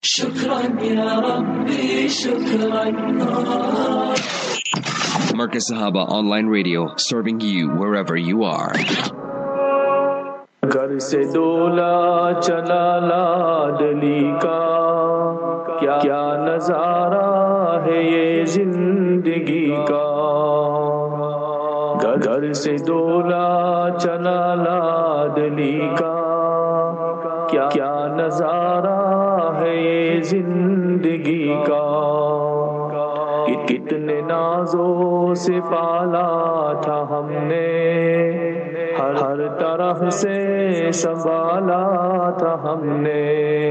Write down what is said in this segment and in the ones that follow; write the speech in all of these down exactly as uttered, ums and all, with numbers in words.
شكرا يا ربي شكرا. Marcus Sahaba Online Radio, serving you wherever you are. घर से डोला चला लाडली का, क्या क्या नजारा है ये जिंदगी का। घर से डोला चला लाडली का, क्या क्या नजारा है ये जिंदगी का। कितने नाजों से पाला था हमने, हर हर तरफ से संभाला था हमने।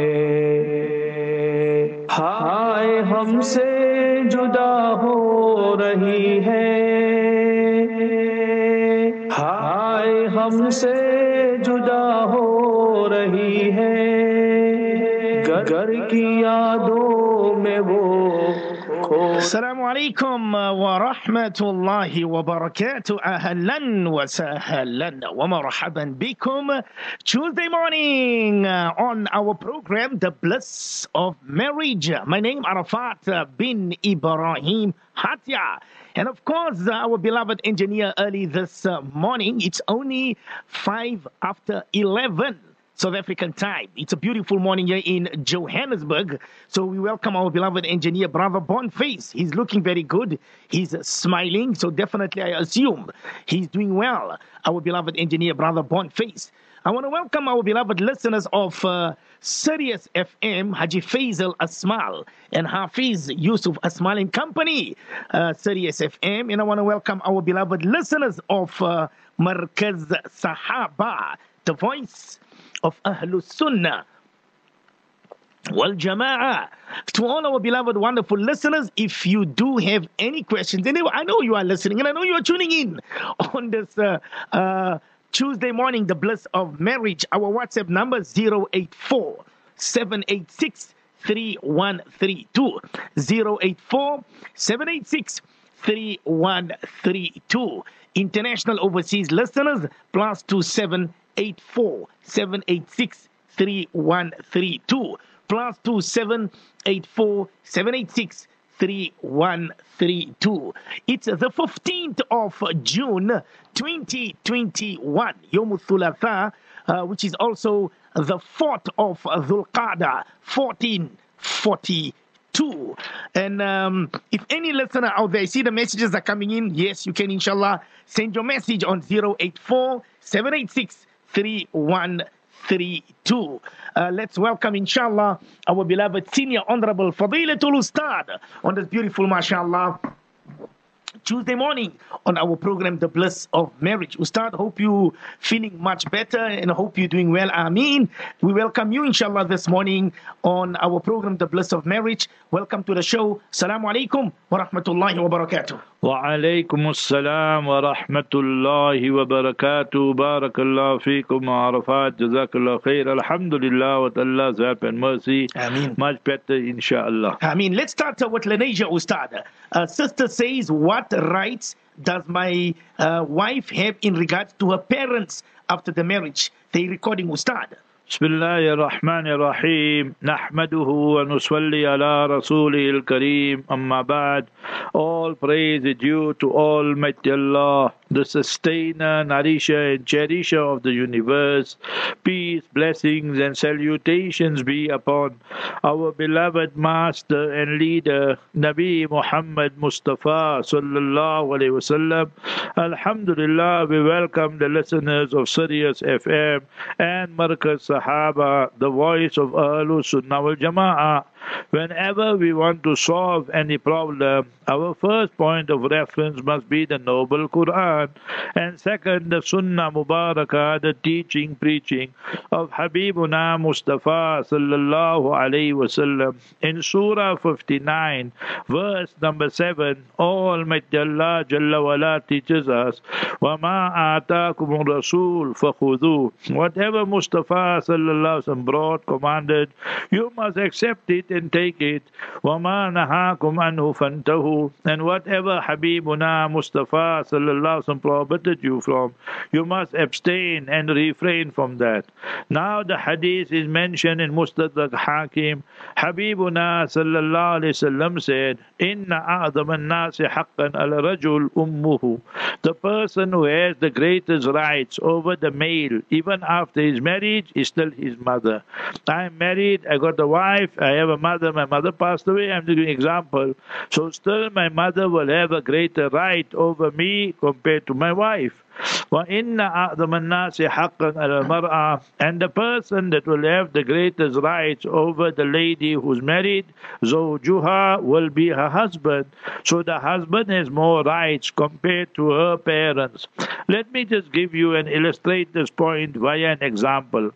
हाय हमसे जुदा हो रही है, हाय हमसे जुदा हो रही है। घर की यादों में वो Assalamu alaikum wa rahmatullahi wa barakatuh. Ahlan wa sahlan wa marhaban bikum. Tuesday morning uh, on our program, The Bliss of Marriage. My name Arafat bin Ibrahim Hatya. And of course, uh, our beloved engineer early this uh, morning, it's only five after eleven. South African time. It's a beautiful morning here in Johannesburg. So we welcome our beloved engineer, Brother Boniface. He's looking very good. He's smiling. So definitely I assume he's doing well. Our beloved engineer, Brother Boniface. I want to welcome our beloved listeners of uh, Sirius F M, Haji Faisal Asmal and Hafiz Yusuf Asmal and Company, uh, Sirius F M. And I want to welcome our beloved listeners of uh, Markaz Sahaba, the voice of Ahlus Sunnah wal Jama'ah. To all our beloved, wonderful listeners, if you do have any questions, and I know you are listening, and I know you are tuning in on this uh, uh, Tuesday morning, the bliss of marriage. Our WhatsApp number zero eight four, seven eight six, three one three two. zero eight four, seven eight six, three one three two. International overseas listeners, plus two seven eight four, seven eight six, three one three two, plus two seven eight four, seven eight six, three one three two. It's the fifteenth of June, twenty twenty-one, Yom Thulatha, uh, which is also the fourth of Dhul Qa'dah, fourteen forty-two. And um, if any listener out there, see the messages are coming in, yes, you can inshallah send your message on zero eight four, seven eight six, three one three two. Uh, let's welcome, inshallah, our beloved senior honorable Fadilatul Ustad on this beautiful, mashallah, Tuesday morning on our program, The Bliss of Marriage. Ustad, hope you feeling much better and hope you're doing well. Ameen. We welcome you, inshallah, this morning on our program, The Bliss of Marriage. Welcome to the show. Assalamu alaikum wa rahmatullahi wa barakatuh. Wa alaikum assalam wa rahmatullahi wa barakatuh. Barakallah feekum Arafat. Jazakallah khair. Alhamdulillah, with Allah's help and mercy. Ameen. Much better, inshallah. Ameen. Let's start uh, with Lenasia, Ustad. Uh, sister says, what rights does my uh, wife have in regards to her parents after the marriage? They recording, Ustad. بسم الله الرحمن الرحيم نحمده ونصلي على رسوله الكريم أما بعد. All praise is due to Almighty Allah, the sustainer, nourisher and cherisher of the universe. Peace, blessings and salutations be upon our beloved master and leader Nabi Muhammad Mustafa sallallahu alaihi wasallam. Alhamdulillah, we welcome the listeners of Sirius F M and Markaz Sahaba, the voice of Ahlus Sunnah wal Jama'ah. Whenever we want to solve any problem, our first point of reference must be the Noble Quran, and second, the Sunnah Mubarakah, the teaching, preaching of Habibuna Mustafa sallallahu alayhi wasallam. In Surah fifty-nine, verse number seven, Almighty Allah Jalla wala teaches us, وَمَا آتَاكُمُ الرَّسُولُ فَخُذُوهُ. Whatever Mustafa sallallahu alayhi wasallam brought, commanded, you must accept it and take it. وَمَا نَهَاكُمْ عَنْهُ فَانْتَهُوا. And whatever Habibuna Mustafa sallallahu alaihi wasallam prohibited you from, you must abstain and refrain from that. Now the hadith is mentioned in Mustadrak Hakim. Habibuna sallallahu alaihi wasallam said, Inna a'adham an-nasi haqqan al-rajul ummuhu. The person who has the greatest rights over the male, even after his marriage, is still his mother. I'm married, I got a wife, I have a mother, my mother passed away, I'm giving an example. So still my mother will have a greater right over me compared to my wife. وَإِنَّ أَعْظَمَ النَّاسِ حَقًّا عَلَى الْمَرْأَةِ. And the person that will have the greatest rights over the lady who's married, زَوْجُهَا, will be her husband. So the husband has more rights compared to her parents. Let me just give you and illustrate this point via an example.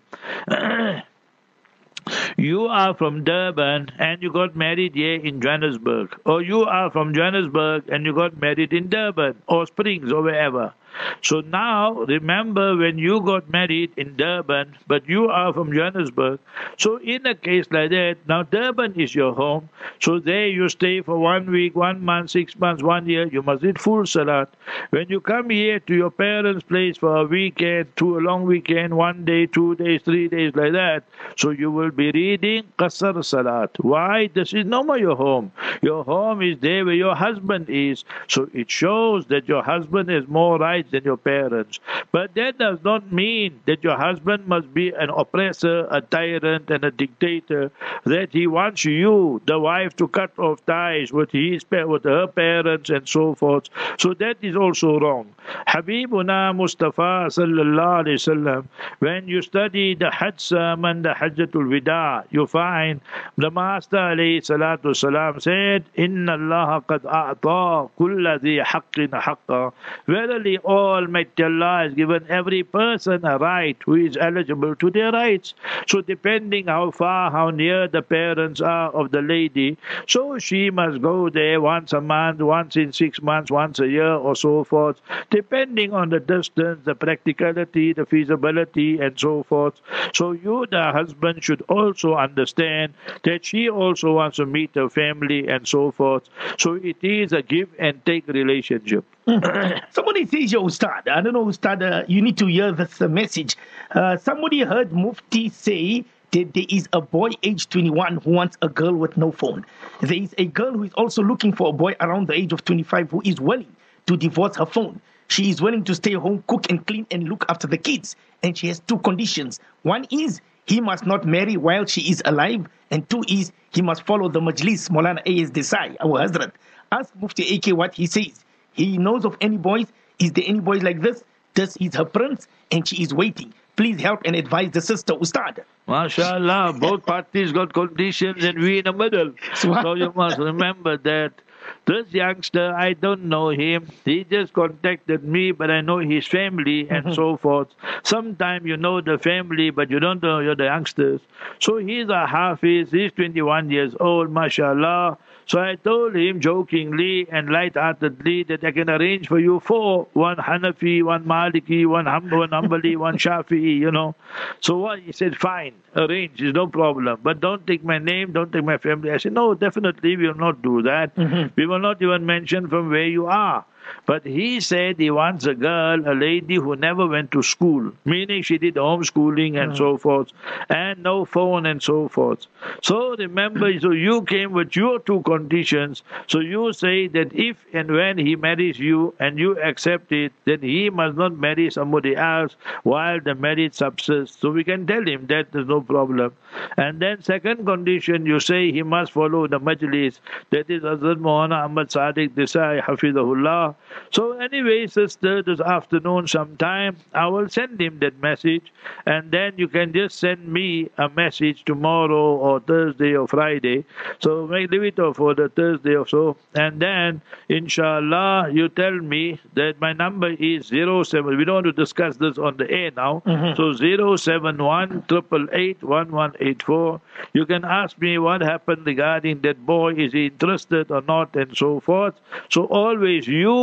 You are from Durban and you got married here in Johannesburg. Or you are from Johannesburg and you got married in Durban or Springs or wherever. So now, remember when you got married in Durban, but you are from Johannesburg. So in a case like that, now Durban is your home. So there you stay for one week, one month, six months, one year. You must read full salat. When you come here to your parents' place for a weekend, to a long weekend, one day, two days, three days, like that. So you will be reading qasr salat. Why? This is no more your home. Your home is there where your husband is. So it shows that your husband has more rights than your parents. But that does not mean that your husband must be an oppressor, a tyrant, and a dictator, that he wants you, the wife, to cut off ties with his with her parents and so forth. So that is also wrong. Habibuna Mustafa sallallahu alaihi wasallam, when you study the Hajj sermon, the Hajjatul Wida, you find the Master alayhi salatu salam said, Inna Allah qad a'ta kulla dhi haqqin haqqa. Verily, Almighty Allah has given every person a right who is eligible to their rights. So depending how far, how near the parents are of the lady, so she must go there once a month, once in six months, once a year or so forth, depending on the distance, the practicality, the feasibility and so forth. So you, the husband, should also understand that she also wants to meet her family and so forth. So it is a give and take relationship. Somebody says, yo, Ustad, I don't know, Ustad, uh, you need to hear this uh, message. Uh, somebody heard Mufti say that there is a boy age twenty-one who wants a girl with no phone. There is a girl who is also looking for a boy around the age of twenty-five who is willing to divorce her phone. She is willing to stay home, cook and clean and look after the kids. And she has two conditions. One is he must not marry while she is alive. And two is he must follow the Majlis, Maulana A S Desai, our Hazrat. Ask Mufti A K what he says. He knows of any boys. Is there any boys like this? This is her prince and she is waiting. Please help and advise the sister, Ustad. MashaAllah, both parties got conditions and we in the middle. So you must remember that this youngster, I don't know him. He just contacted me, but I know his family and mm-hmm. so forth. Sometimes you know the family, but you don't know you're the youngsters. So he's a Hafiz, he's twenty-one years old, mashallah. So I told him jokingly and light-heartedly that I can arrange for you four, one Hanafi, one Maliki, one Ham- one Hanbali, one Shafi'i, you know. So what? He said, fine, arrange, is no problem. But don't take my name, don't take my family. I said, no, definitely we will not do that. Mm-hmm. We will not even mention from where you are. But he said he wants a girl, a lady who never went to school, meaning she did homeschooling and mm. so forth, and no phone and so forth. So remember, so you came with your two conditions. So you say that if and when he marries you and you accept it, then he must not marry somebody else while the marriage subsists. So we can tell him that there's no problem. And then second condition, you say he must follow the majlis. That is Hazrat Maulana Ahmad Sadiq Desai, Hafizahullah. So anyway, sister, this afternoon sometime, I will send him that message, and then you can just send me a message tomorrow or Thursday or Friday. So make leave it for the Thursday or so, and then inshallah you tell me that my number is zero seven. We don't want to discuss this on the air now. Mm-hmm. So zero seven one triple eight one one eight four. You can ask me what happened regarding that boy. Is he interested or not, and so forth. So always you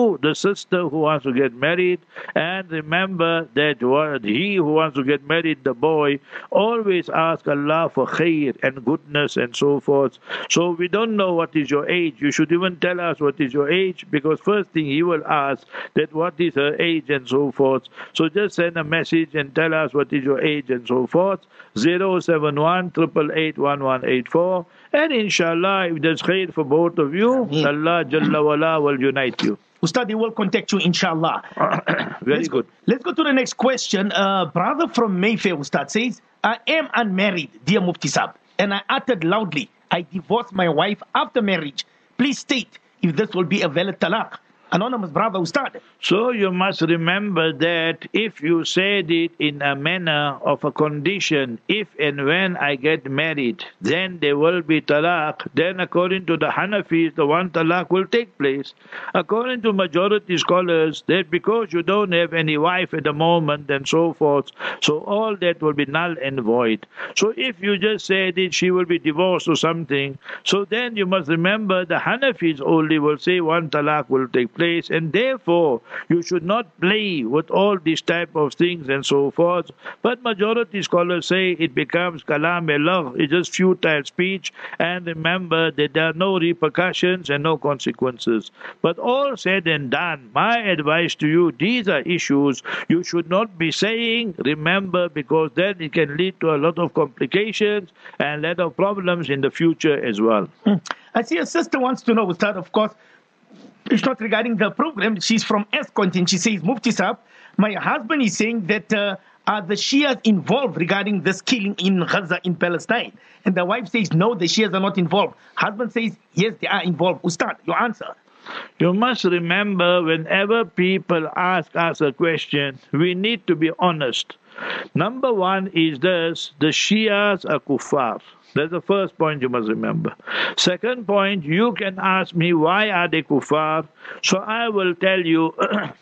you, the sister who wants to get married, and remember that what he who wants to get married, the boy, always ask Allah for khair and goodness and so forth. So we don't know what is your age. You should even tell us what is your age, because first thing he will ask that what is her age and so forth. So just send a message and tell us what is your age and so forth. zero seven one, eight eight eight, one one eight four. And inshallah, if there's khair for both of you, Ameen. Allah Jalla wala will unite you. Ustad, they will contact you, inshallah. Very let's good. Go, let's go to the next question. Uh, brother from Mayfair, Ustad, says, I am unmarried, dear Mufti Sahib, and I uttered loudly, I divorced my wife after marriage. Please state if this will be a valid talaq. Anonymous brother, Ustad. So you must remember that if you said it in a manner of a condition, if and when I get married, then there will be talaq, then according to the Hanafis, the one talaq will take place. According to majority scholars, that because you don't have any wife at the moment and so forth, so all that will be null and void. So if you just said it, she will be divorced or something, so then you must remember the Hanafis only will say one talaq will take place. Place, and therefore you should not play with all these type of things and so forth. But majority scholars say it becomes kalam elagh, it's just futile speech, and remember that there are no repercussions and no consequences. But all said and done, my advice to you, these are issues you should not be saying, remember, because then it can lead to a lot of complications and a lot of problems in the future as well. Hmm. I see a sister wants to know, Ustad, of course, it's not regarding the program. She's from Escont, and she says, Mufti Sahib, my husband is saying that uh, are the Shias involved regarding this killing in Gaza, in Palestine? And the wife says, no, the Shias are not involved. Husband says, yes, they are involved. Ustad, your answer. You must remember, whenever people ask us a question, we need to be honest. Number one is this, the Shias are kuffar. That's the first point you must remember. Second point, you can ask me, why are they kuffar? So I will tell you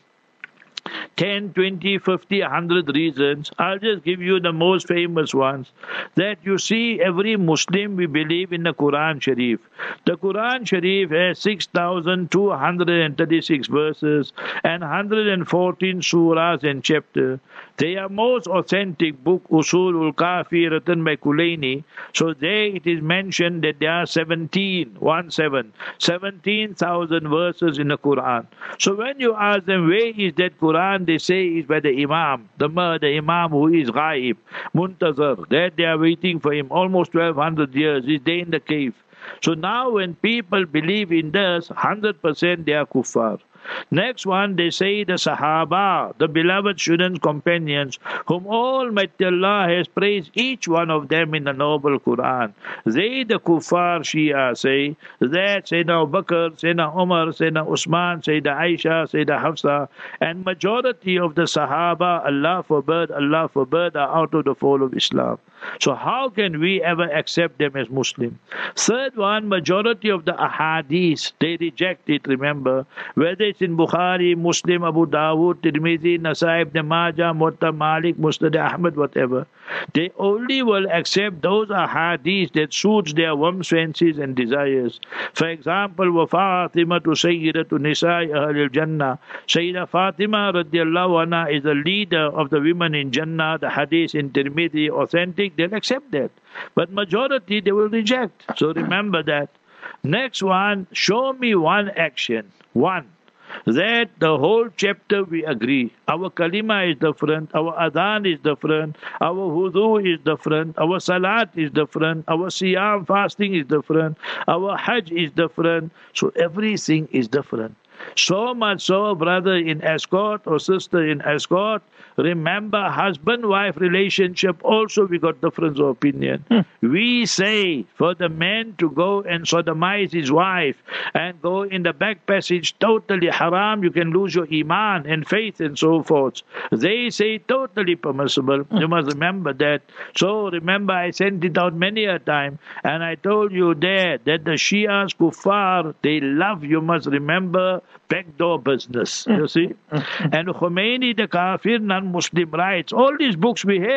ten, twenty, fifty, one hundred reasons. I'll just give you the most famous ones. That you see, every Muslim, we believe in the Quran Sharif. The Quran Sharif has six thousand two hundred thirty-six verses and one hundred fourteen surahs and chapters. They are most authentic book, Usul ul-Kafi, written by Kulaini. So there it is mentioned that there are seventeen, one seven, seventeen thousand verses in the Quran. So when you ask them, where is that Quran, they say is by the Imam, the, the Imam who is Ghaib, Muntazar, that they are waiting for him almost twelve hundred years, he's there in the cave. So now when people believe in this, one hundred percent they are kuffar. Next one, they say the Sahaba, the beloved students, companions, whom Almighty Allah has praised each one of them in the noble Quran. They, the kuffar Shia, say that Sayyidina Abu Bakr, Sayyidina Umar, Sayyidina Usman, Sayyidina Aisha, Sayyidina Hafsa, and majority of the Sahaba, Allah forbid, Allah forbid, are out of the fold of Islam. So how can we ever accept them as Muslim? Third one, majority of the ahadith, they reject it, remember, whether it's in Bukhari, Muslim, Abu Dawud, Tirmidhi, Nasai, Ibn Majah, Muwatta, Malik, Musnad Ahmad, whatever. They only will accept those ahadith that suits their whims, fancies and desires. For example, wa Fatima to Sayyidatu Nisa'i Ahlil Jannah. Sayyida Fatima radiallahu anha is the leader of the women in Jannah. The hadith in Tirmidhi, authentic, they'll accept that. But majority, they will reject. So remember that. Next one, show me one action. One. That the whole chapter we agree. Our kalima is different, our adhan is different, our wudu is different, our salat is different, our siyam, fasting is different, our hajj is different. So everything is different. So much so, brother in escort or sister in escort, remember husband-wife relationship also we got difference of opinion. Hmm. We say for the man to go and sodomize his wife and go in the back passage, totally haram, you can lose your iman and faith and so forth. They say totally permissible. Hmm. You must remember that. So remember, I sent it out many a time and I told you there that the Shias, kuffar, they love, you must remember, backdoor business, you see. And Khomeini, the kafir, non-Muslim rights, all these books we have.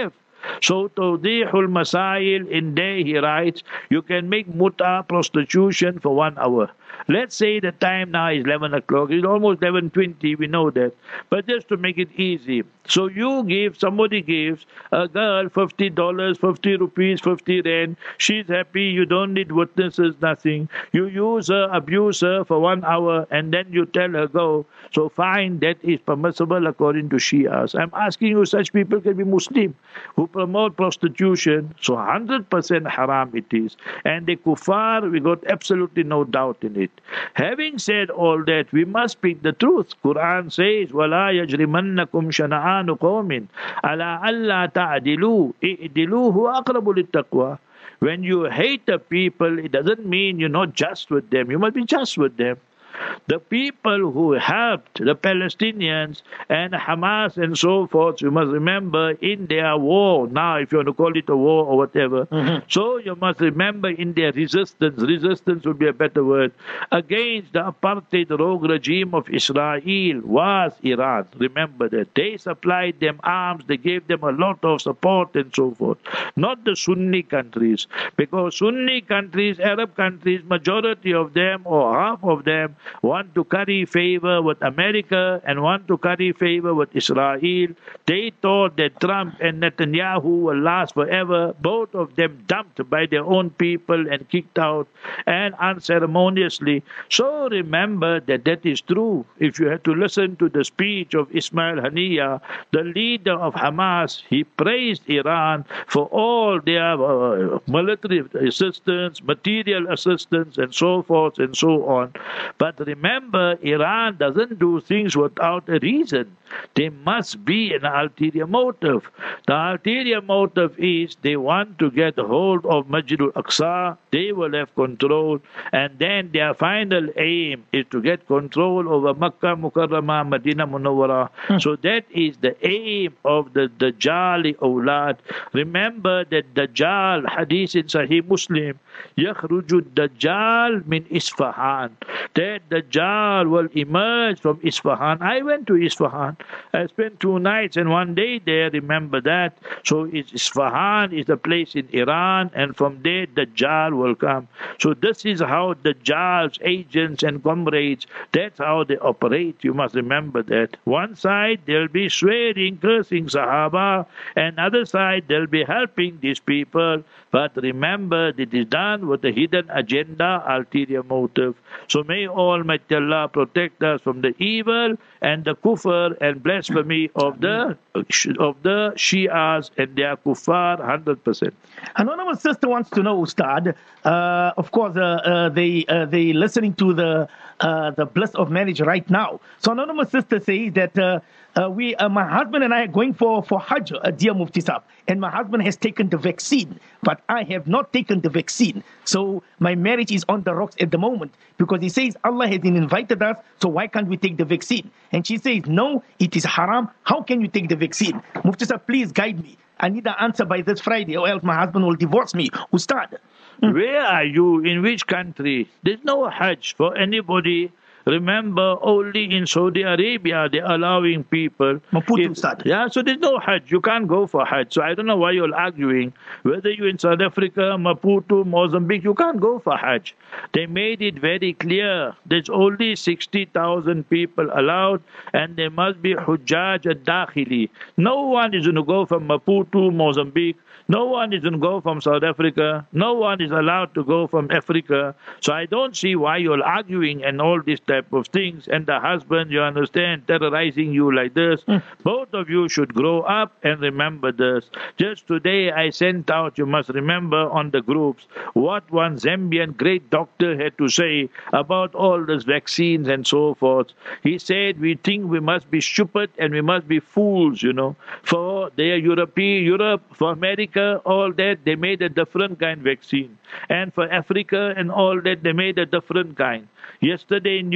So Tawdihul Masail, in there he writes, you can make muta, prostitution, for one hour. Let's say the time now is eleven o'clock. It's almost eleven twenty, we know that. But just to make it easy. So you give, somebody gives a girl fifty dollars, fifty rupees, fifty rand. She's happy, you don't need witnesses, nothing. You use her, abuse her for one hour, and then you tell her go. So fine, that is permissible according to Shias. I'm asking you, such people can be Muslim who promote prostitution. So one hundred percent haram it is. And the kuffar, we got absolutely no doubt in it. Having said all that, we must speak the truth. Quran says, وَلَا يَجْرِمَنَّكُمْ شَنَآنُ قَوْمٍ عَلَىٰ أَلَّا تَعْدِلُوا إِعْدِلُوا هُوَ أَقْرَبُ لِلتَّقْوَى. When you hate the people, it doesn't mean you're not just with them. You must be just with them. The people who helped the Palestinians and Hamas and so forth, you must remember in their war, now if you want to call it a war or whatever, mm-hmm. so you must remember in their resistance, resistance would be a better word, against the apartheid rogue regime of Israel was Iran. Remember that. They supplied them arms, they gave them a lot of support and so forth. Not the Sunni countries, because Sunni countries, Arab countries, majority of them or half of them want to curry favor with America and want to curry favor with Israel. They thought that Trump and Netanyahu will last forever. Both of them dumped by their own people and kicked out and unceremoniously. So remember that that is true. If you had to listen to the speech of Ismail Haniyeh, the leader of Hamas, he praised Iran for all their uh, military assistance, material assistance, and so forth and so on. But remember, Iran doesn't do things without a reason. There must be an ulterior motive. The ulterior motive is they want to get hold of Masjid al-Aqsa, they will have control, and then their final aim is to get control over Makkah, Mukarramah, Medina Munawwara. Hmm. So that is the aim of the Dajjali awlad. Remember that Dajjal, hadith in Sahih Muslim, يَخْرُجُ الدَّجَّالِ مِنْ إِسْفَهَانِ. That Dajjal will emerge from Isfahan. I went to Isfahan. I spent two nights and one day there, remember that. So it's Isfahan is the place in Iran, and from there Dajjal will come. So this is how Dajjal's agents and comrades, that's how they operate. You must remember that. One side they'll be swearing, cursing Sahaba, and other side they'll be helping these people. But remember, it is done with a hidden agenda, ulterior motive. So may Almighty Allah protect us from the evil and the kufr and blasphemy of the of the Shias and their kuffar, one hundred percent. Anonymous sister wants to know, Ustad, uh, of course, uh, uh, they uh, they listening to the uh, the bliss of marriage right now. So anonymous sister says that uh, uh, we, uh, my husband and I are going for, for Hajj, uh, dear Mufti Saab, and my husband has taken the vaccine, but I have not taken the vaccine. So my marriage is on the rocks at the moment because he says Allah has invited us, so why can't we take the vaccine? And she says, no, it is haram. How can you take the vaccine? Mufti Saab, please guide me. I need an answer by this Friday, or else my husband will divorce me. Ustad. Where are you? In which country? There's no Hajj for anybody. Remember, only in Saudi Arabia they're allowing people. Maputo, Ustad. Yeah, so there's no Hajj. You can't go for Hajj. So I don't know why you're arguing. Whether you're in South Africa, Maputo, Mozambique, you can't go for Hajj. They made it very clear. There's only sixty thousand people allowed, and there must be Hujjaj al-Dakhili. No one is going to go from Maputo, Mozambique. No one is going to go from South Africa. No one is allowed to go from Africa. So I don't see why you're arguing and all these type of things. And the husband, you understand, terrorizing you like this. Mm. Both of you should grow up and remember this. Just today I sent out, you must remember, on the groups, what one Zambian great doctor had to say about all these vaccines and so forth. He said, we think we must be stupid and we must be fools, you know. For their European, Europe, for America, all that, they made a different kind of vaccine. And for Africa and all that, they made a different kind. Yesterday, New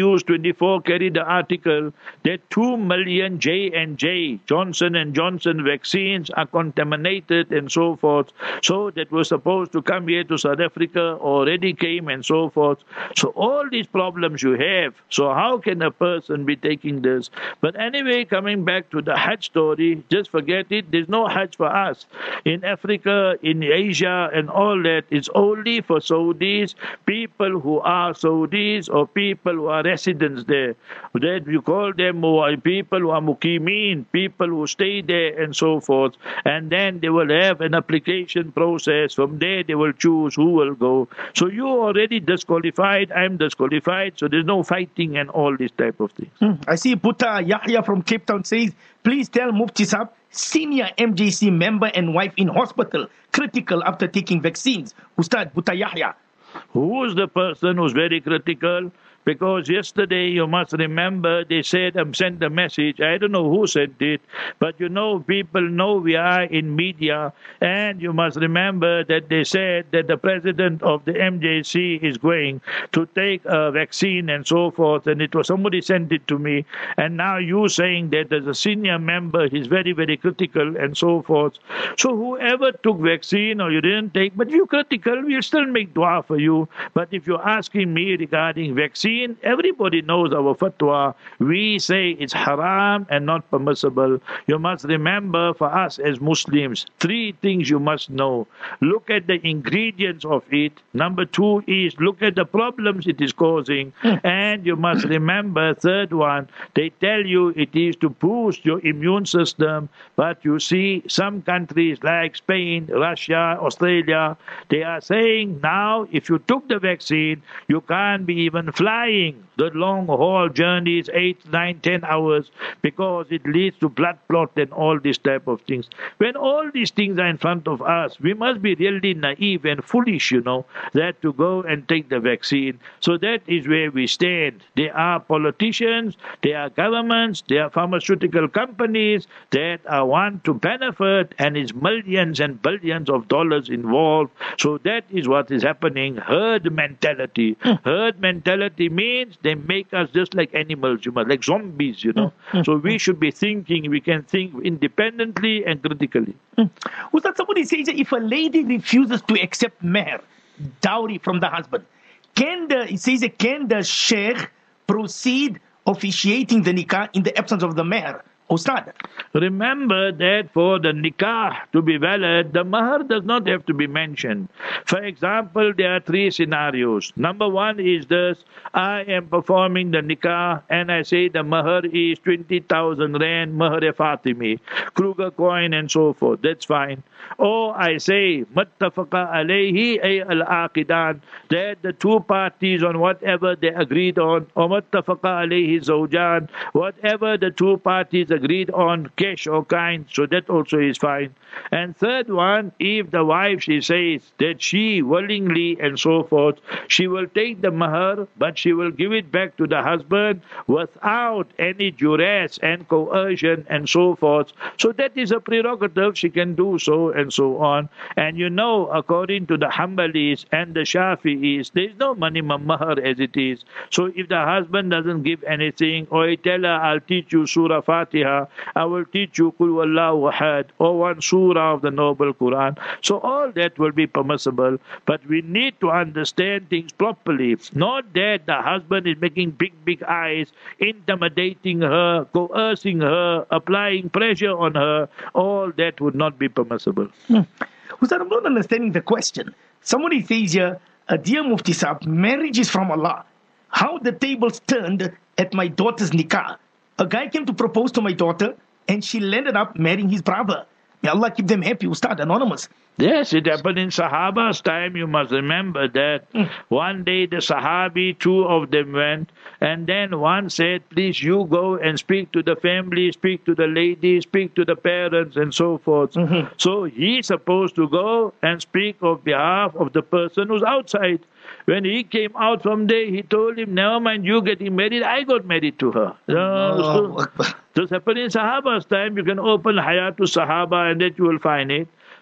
News twenty-four carried the article that two million J and J, Johnson and Johnson vaccines are contaminated and so forth. So that was supposed to come here to South Africa, already came and so forth. So all these problems you have. So how can a person be taking this? But anyway, coming back to the Hajj story, just forget it. There's no Hajj for us. In Africa, in Asia and all that, it's only for Saudis, people who are Saudis or people who are residents there. That you call them people who are muqimin, people who stay there and so forth. And then they will have an application process. From there they will choose who will go. So you already disqualified, I'm disqualified, so there's no fighting and all this type of things. Hmm. I see Buta Yahya from Cape Town says, please tell Mufti Saab, senior M J C member and wife in hospital, critical after taking vaccines. Ustad Buta Yahya. Who's the person who's very critical? Because yesterday, you must remember, they said, um, sent a message. I don't know who sent it, but you know, people know we are in media. And you must remember that they said that the president of the M J C is going to take a vaccine and so forth. And it was somebody sent it to me. And now you saying that as a senior member, he's very, very critical and so forth. So whoever took vaccine or you didn't take, but you're critical, we'll still make dua for you. But if you're asking me regarding vaccine, everybody knows our fatwa. We say it's haram and not permissible. You must remember, for us as Muslims, three things you must know. Look at the ingredients of it. Number two is look at the problems it is causing. And you must remember, third one, they tell you it is to boost your immune system. But you see, some countries like Spain, Russia, Australia, they are saying now if you took the vaccine, you can't be even flying the long haul journeys, eight, nine, ten hours, because it leads to blood clot and all these type of things. When all these things are in front of us, we must be really naive and foolish, you know, that to go and take the vaccine. So that is where we stand. There are politicians, there are governments, there are pharmaceutical companies that are want to benefit, and it's millions and billions of dollars involved. So that is what is happening. Herd mentality. Herd mentality means they make us just like animals, you know, like zombies, you know. So we should be thinking, we can think independently and critically. Ustad, somebody says that if a lady refuses to accept mehr, dowry from the husband, can the, it says that can the sheikh proceed officiating the nikah in the absence of the mehr? Ustad. Remember that for the nikah to be valid, the mahar does not have to be mentioned. For example, there are three scenarios. Number one is this: I am performing the nikah and I say the mahar is twenty thousand rand, mahar Fatimi, Kruger coin and so forth. That's fine. Or I say, muttafaqa alayhi ay al-aqidan, that the two parties on whatever they agreed on, or muttafaqa alayhi zawjan, whatever the two parties agreed on, cash or kind, so that also is fine. And third one, if the wife, she says that she willingly and so forth, she will take the mahar, but she will give it back to the husband without any duress and coercion and so forth. So that is a prerogative, she can do so and so on. And you know, according to the Hanbalis and the Shafi'is, there is no minimum mahar as it is. So if the husband doesn't give anything, or he tell her, I'll teach you Surah Fatiha, I will teach you Qul Wallahu Ahad, or one surah of the Noble Quran. So all that will be permissible, but we need to understand things properly. Not that the husband is making big, big eyes, intimidating her, coercing her, applying pressure on her. All that would not be permissible. Hmm. Ustad, I'm not understanding the question. Somebody says here, uh, dear Mufti Saab, marriage is from Allah. How the tables turned at my daughter's nikah. A guy came to propose to my daughter, and she landed up marrying his brother. May Allah keep them happy, Ustad, anonymous. Yes, it happened in Sahaba's time. You must remember that. Mm. One day the Sahabi, two of them went, and then one said, please you go and speak to the family, speak to the lady, speak to the parents and so forth. Mm-hmm. So he's supposed to go and speak on behalf of the person who's outside. When he came out from there, he told him, never mind you getting married, I got married to her. Oh, so, this happened in Sahaba's time. You can open Hayatu Sahaba and that you will find it.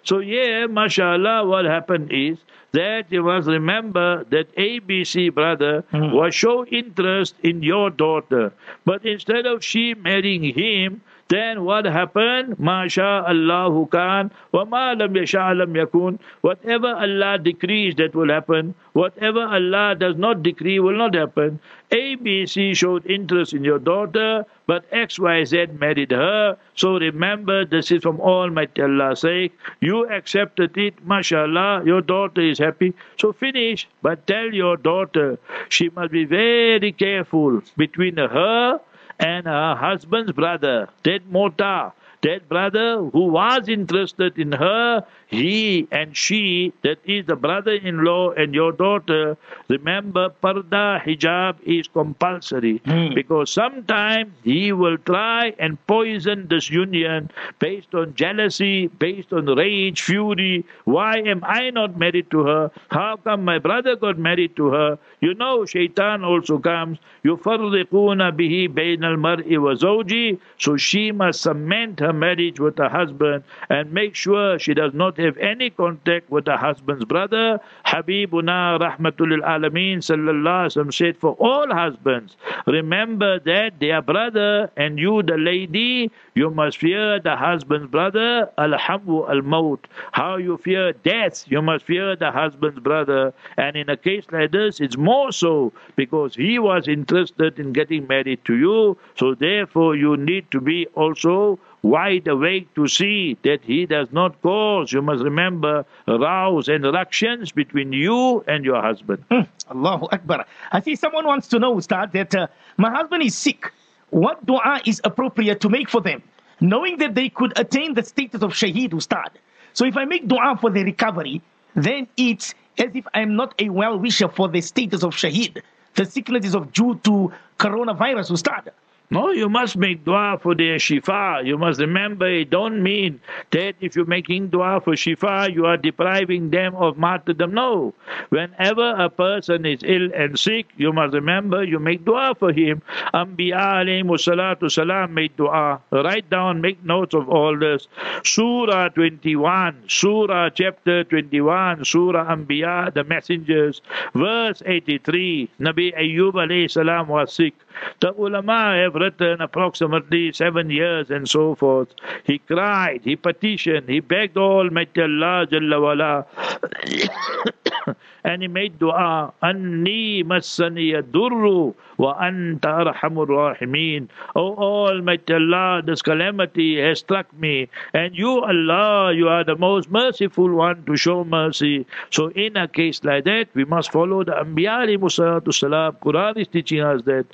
So here, mashallah, what happened is that you must remember that A B C brother mm. was show interest in your daughter. But instead of she marrying him, then what happened? Masha Allahu Khan, wa ma lam yasha lam yakun. Whatever Allah decrees, that will happen. Whatever Allah does not decree will not happen. A B C showed interest in your daughter, but X Y Z married her. So remember, this is from Almighty Allah's sake. You accepted it, mashallah, your daughter is happy. So finish, but tell your daughter, she must be very careful between her and her husband's brother, that Mota, that brother who was interested in her, he and she, that is the brother-in-law and your daughter, remember, parda, hijab is compulsory. Mm. Because sometimes he will try and poison this union based on jealousy, based on rage, fury. Why am I not married to her? How come my brother got married to her? You know, shaitan also comes. يُفَرِّقُونَ بِهِ بَيْنَ الْمَرْءِ وَزَوْجِهِ. So she must cement her marriage with her husband and make sure she does not have any contact with her husband's brother. Habibuna Rahmatul Alameen Sallallahu Alaihi Wasallam said, for all husbands, remember that their brother and you, the lady, you must fear the husband's brother. Alhamu al-maut. How you fear death, you must fear the husband's brother. And in a case like this, it's more so because he was interested in getting married to you. So therefore, you need to be also wide awake to see that he does not cause, you must remember, rows and ructions between you and your husband. Mm. Allahu Akbar. I see someone wants to know, Ustad, that uh, my husband is sick. What dua is appropriate to make for them, knowing that they could attain the status of shaheed, Ustad? So if I make dua for the recovery, then it's as if I'm not a well-wisher for the status of shaheed. The sickness is of due to coronavirus, Ustad. No, you must make dua for their shifa. You must remember, it don't mean that if you're making dua for shifa, you are depriving them of martyrdom. No. Whenever a person is ill and sick, you must remember, you make dua for him. Anbiya alayhimu salatu salam made dua. Write down, make notes of all this. Surah twenty-one, Surah chapter twenty-one, Surah Anbiya, the messengers, verse eighty-three. Nabi Ayyub alayhi salam was sick. The ulama have written approximately seven years and so forth. He cried, he petitioned, he begged Almighty Allah Jalla wala, and he made dua, Anni massani durru wa anta arhamur rahimin. Oh Almighty Allah, this calamity has struck me, and you, Allah, you are the most merciful one to show mercy. So in a case like that, we must follow the Anbiya alayhimu salatu salam. Quran is teaching us that.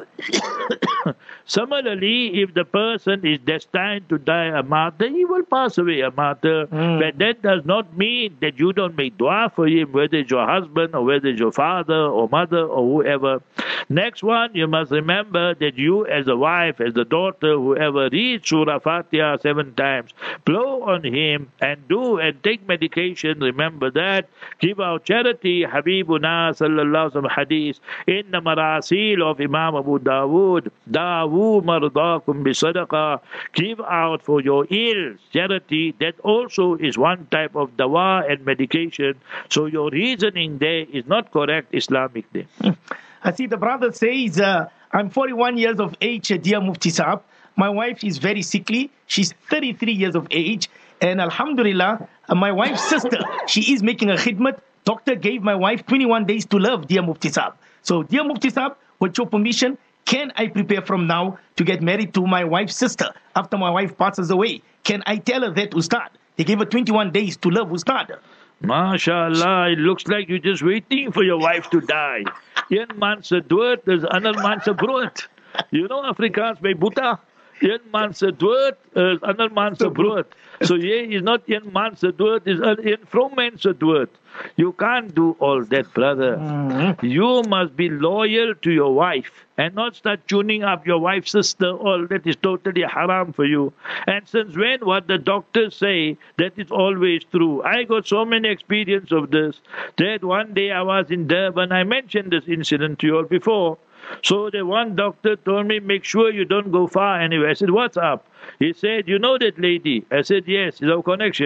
Similarly, if the person is destined to die a martyr, he will pass away a martyr. Mm. But that does not mean that you don't make dua for him, whether it's your husband or whether it's your father or mother or whoever. Next one, you must remember that you as a wife, as a daughter, whoever reads Surah Fatiha seven times, blow on him and do and take medication. Remember that. Give out charity. Habibuna Sallallahu Alaihi Wasallam hadith in the Marasil of Imam Abu Dawood. Dawu mardakum bisadaqa. Give out for your ills charity. That also is one type of dawa and medication. So your reasoning there is not correct Islamically. I see the brother says, uh, I'm forty-one years of age, dear Mufti Saab. My wife is very sickly. She's thirty-three years of age. And Alhamdulillah, uh, my wife's sister, she is making a khidmat. Doctor gave my wife twenty-one days to live, dear Mufti Saab. So, dear Mufti Saab, with your permission, can I prepare from now to get married to my wife's sister after my wife passes away? Can I tell her that, Ustad? They gave her twenty-one days to live, Ustad. MashaAllah, it looks like you're just waiting for your wife to die. Een man se dood is ander man se brood. You know Afrikaans by Buddha? Een man se dood is ander man se brood. So here is not een man se dood, is een vrou mens se dood. You can't do all that, brother. Mm-hmm. You must be loyal to your wife and not start tuning up your wife's sister. All that is totally haram for you. And since when what the doctors say, that is always true. I got so many experience of this, that one day I was in Durban. I mentioned this incident to you all before. So the one doctor told me, make sure you don't go far anyway. I said, what's up? He said, you know that lady? I said, yes, it's our connection.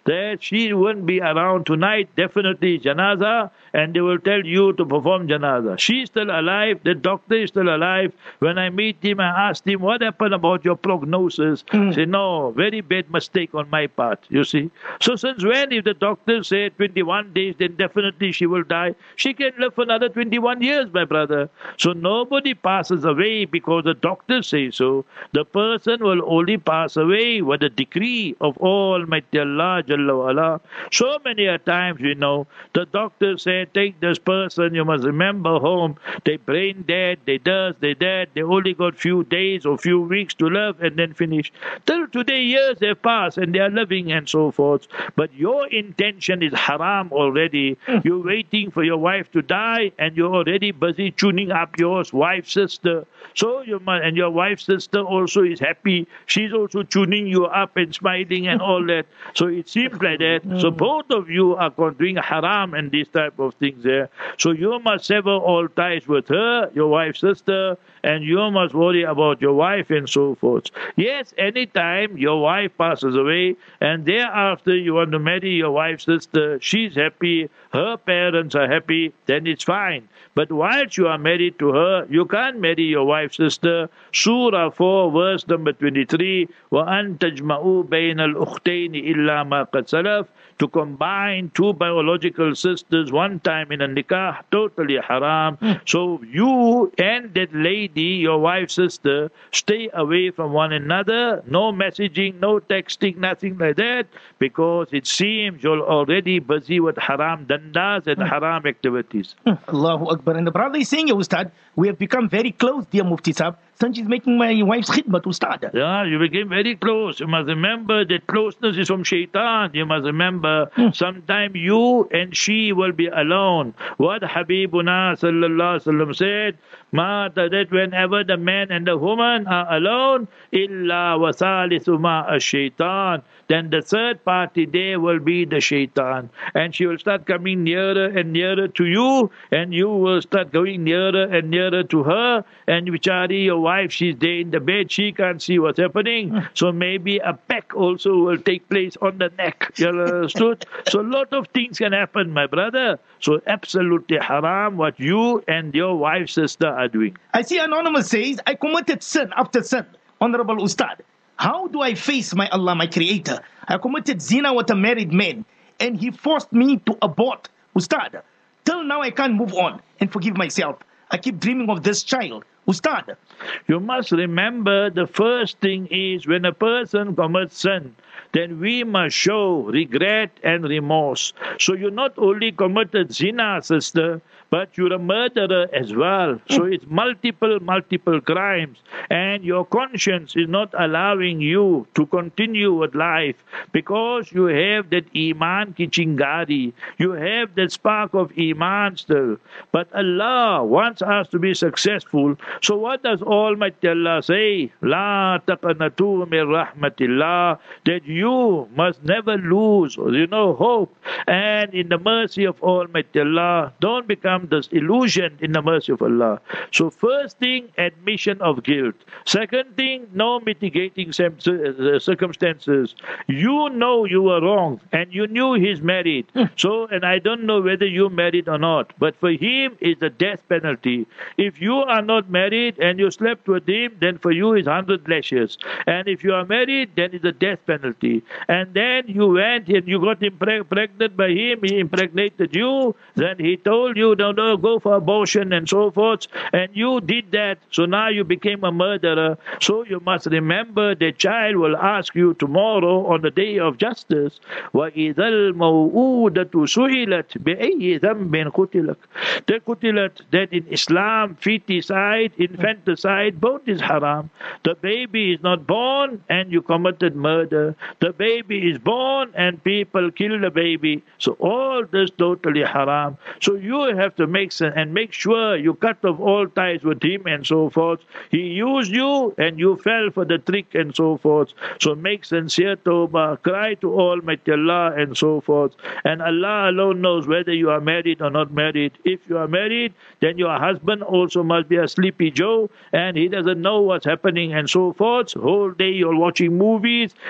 that she won't be around tonight, definitely janazah, and they will tell you to perform janazah. She's still alive, the doctor is still alive. When I meet him, I asked him, what happened about your prognosis? Mm. He said, no, very bad mistake on my part, you see. So since when, if the doctor said twenty-one days, then definitely she will die. She can live for another twenty-one years, my brother. So nobody passes away because the doctor says so. The person will only pass away with the decree of Almighty Allah Jalla wa Ala. So many a times, you know, the doctor said, take this person, you must remember home. They brain dead, they this, they that, they only got few days or few weeks to live and then finish. Till today, years have passed and they are living and so forth. But your intention is haram already. You're waiting for your wife to die and you're already busy tuning up your wife's sister. So you must, and your wife's sister also is happy. She's also tuning you up and smiling and all that. So it seems like that. So both of you are doing haram and these type of things there. So you must sever all ties with her, your wife's sister, and you must worry about your wife and so forth. Yes, anytime your wife passes away and thereafter you want to marry your wife's sister, she's happy, her parents are happy, then it's fine. But whilst you are married to her, you can't marry your wife's sister. Surah four, verse number twenty-three, وَأَن تَجْمَعُوا بَيْنَ الْأُخْتَيْنِ إِلَّا مَا قَدْ سَلَفَ. To combine two biological sisters one time in a nikah, totally haram. Mm. So you and that lady, your wife's sister, stay away from one another. No messaging, no texting, nothing like that, because it seems you're already busy with haram dandas and mm. haram activities. Mm. Allahu Akbar. And the brother is saying, Ustad, we have become very close, dear Mufti Sahib. Since she's making my wife's khidmat, Ustad. Yeah, you became very close. You must remember that closeness is from shaitan. You must remember, mm. sometime you and she will be alone. What Habibuna sallallahu alaihi wasallam said, Ma that whenever the man and the woman are alone, illa wasalithu ma ash-shaitan, then the third party there will be the shaitan. And she will start coming nearer and nearer to you, and you will start going nearer and nearer to her, and Vichari, your wife, she's there in the bed, she can't see what's happening. So maybe a peck also will take place on the neck. You understood? So a lot of things can happen, my brother. So absolutely haram what you and your wife's sister are doing. I see Anonymous says, I committed sin after sin. Honorable Ustad, how do I face my Allah, my Creator? I committed zina with a married man, and he forced me to abort. Ustad, till now I can't move on and forgive myself. I keep dreaming of this child. Ustad. You must remember, the first thing is, when a person commits sin, then we must show regret and remorse. So you not only committed zina, sister, but you're a murderer as well. So it's multiple, multiple crimes. And your conscience is not allowing you to continue with life because you have that iman ki chingari. You have that spark of iman still. But Allah wants us to be successful. So what does Almighty Allah say? La taqanatu min rahmatillah. That you must never lose, you know, hope. And in the mercy of Almighty Allah, don't become disillusioned in the mercy of Allah. So first thing, admission of guilt. Second thing, no mitigating circumstances. You know you were wrong and you knew he's married. So, and I don't know whether you're married or not, but for him it's the death penalty. If you are not married and you slept with him, then for you is hundred lashes. And if you are married, then it's a death penalty. And then you went and you got impre- pregnant by him, he impregnated you, then he told you, no, no, go for abortion and so forth, and you did that, so now you became a murderer. So you must remember the child will ask you tomorrow on the day of justice, وَإِذَا الْمَوْءُودَةُ سُئِلَتْ بِأَيِّ ذَنْبٍ قُتِلَتْ. The qutilat, that in Islam, feticide, infanticide, both is haram. The baby is not born and you committed murder. The baby is born and people kill the baby. So all this totally haram. So you have to make sense and make sure you cut off all ties with him and so forth. He used you and you fell for the trick and so forth. So make sincere tawbah, cry to Almighty Allah and so forth. And Allah alone knows whether you are married or not married. If you are married, then your husband also must be a sleepy Joe and he doesn't know what's happening and so forth. Whole day you're watching movies and so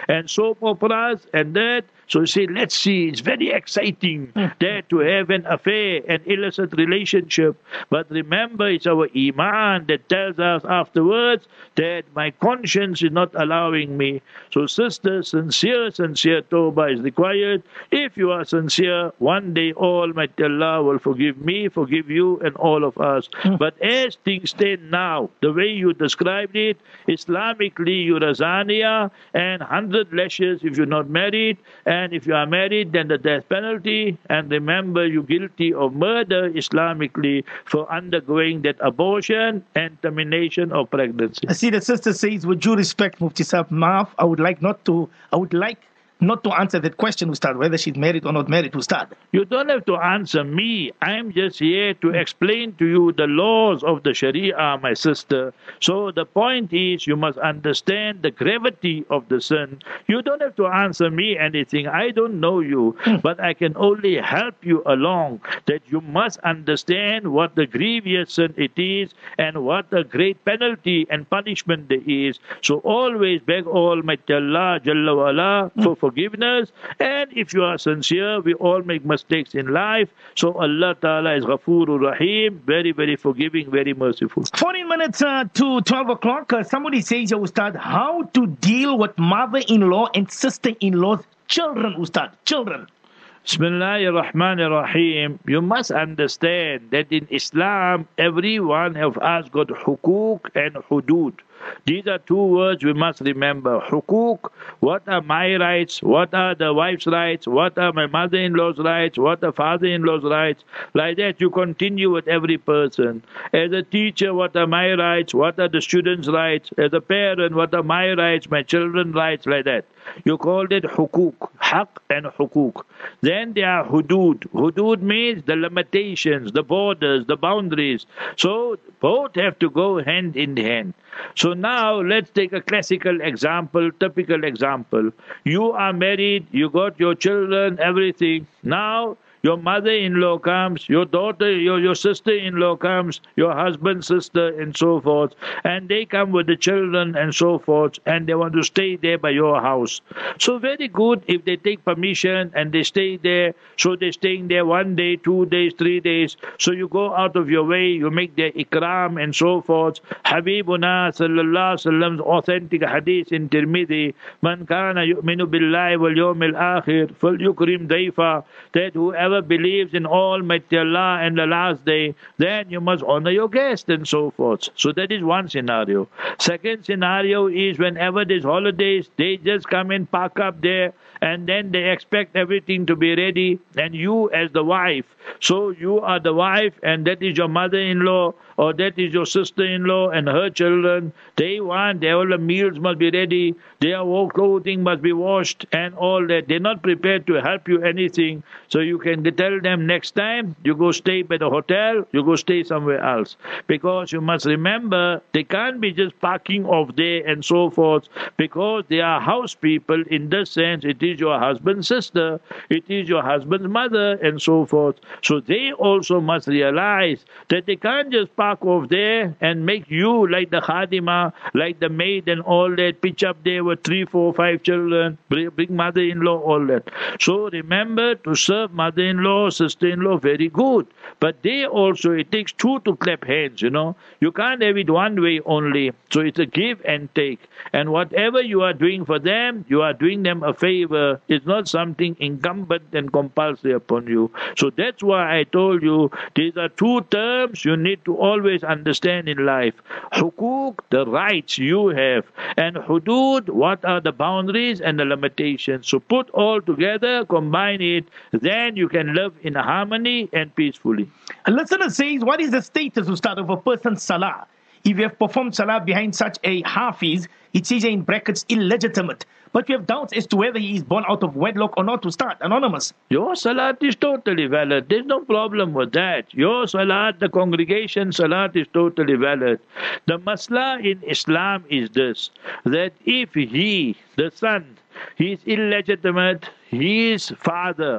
soap operas and that. So you say, let's see, it's very exciting that to have an affair, an illicit relationship. But remember, it's our iman that tells us afterwards that my conscience is not allowing me. So sister, sincere, sincere tawbah is required. If you are sincere, one day Almighty Allah will forgive me, forgive you and all of us. But as things stand now, the way you described it, Islamically you're a zania and hundred lashes if you're not married. And if you are married, then the death penalty. And remember, you're guilty of murder Islamically for undergoing that abortion and termination of pregnancy. I see the sister says, with due respect, Mufti Saab Maaf, I would like not to, I would like not to answer that question, Ustad, whether she's married or not married, Ustad. You don't have to answer me. I'm just here to explain to you the laws of the Sharia, my sister. So the point is, you must understand the gravity of the sin. You don't have to answer me anything. I don't know you, but I can only help you along, that you must understand what the grievous sin it is and what the great penalty and punishment there is. So always beg Almighty Allah Jalla wa Ala for forgiveness, and if you are sincere, we all make mistakes in life, so Allah Ta'ala is Ghafoorur Rahim, very, very forgiving, very merciful. fourteen minutes uh, to twelve o'clock, uh, somebody says, Ustad, how to deal with mother-in-law and sister-in-law's children, Ustad, children. Bismillahir Rahmanir Rahim. You must understand that in Islam, every one of us got hukuk and hudud. These are two words we must remember. Hukuk, what are my rights? What are the wife's rights? What are my mother-in-law's rights? What are father-in-law's rights? Like that, you continue with every person. As a teacher, what are my rights? What are the students' rights? As a parent, what are my rights? My children's rights? Like that. You called it hukuk, haq and hukuk. Then there are hudud. Hudud means the limitations, the borders, the boundaries. So both have to go hand in hand. So now let's take a classical example, typical example. You are married, you got your children, everything. Now your mother-in-law comes, your daughter, your, your sister-in-law comes, your husband's sister, and so forth. And they come with the children and so forth, and they want to stay there by your house. So very good if they take permission and they stay there. So they're staying there one day, two days, three days. So you go out of your way, you make their ikram and so forth. Habibuna sallallahu alaihi wasallam's authentic hadith in Tirmidhi, Man kana yu'minu billahi wal yawmil akhir, fal yukrim dayfa, that whoever believes in Almighty Allah and the last day, then you must honor your guest and so forth. So that is one scenario. Second scenario is whenever there's holidays, they just come and park up there, and then they expect everything to be ready, and you as the wife, so you are the wife, and that is your mother-in-law, or that is your sister-in-law and her children. They want, they, all the meals must be ready, their clothing must be washed, and all that. They're not prepared to help you anything. So you can tell them next time, you go stay by the hotel, you go stay somewhere else. Because you must remember, they can't be just parking off there and so forth, because they are house people. In this sense, it is your husband's sister, it is your husband's mother, and so forth. So they also must realize that they can't just park off there and make you like the khadima, like the maid and all that, pitch up there with three, four, five children, bring mother-in-law, all that. So remember to serve mother-in-law, sister-in-law, very good. But they also, it takes two to clap hands, you know. You can't have it one way only. So it's a give and take. And whatever you are doing for them, you are doing them a favor. It's not something incumbent and compulsory upon you. So that's why I told you, these are two terms you need to always understand in life. Hukuk, the rights you have. And hudud, what are the boundaries and the limitations. So put all together, combine it, then you can live in harmony and peacefully. A listener says, what is the status, Ustad, of a person's salah? If you have performed salah behind such a hafiz, it says in brackets illegitimate. But we have doubts as to whether he is born out of wedlock or not, to start. Anonymous. Your salat is totally valid. There's no problem with that. Your salat, the congregation salat is totally valid. The masla in Islam is this, that if he, the son, he is illegitimate, his father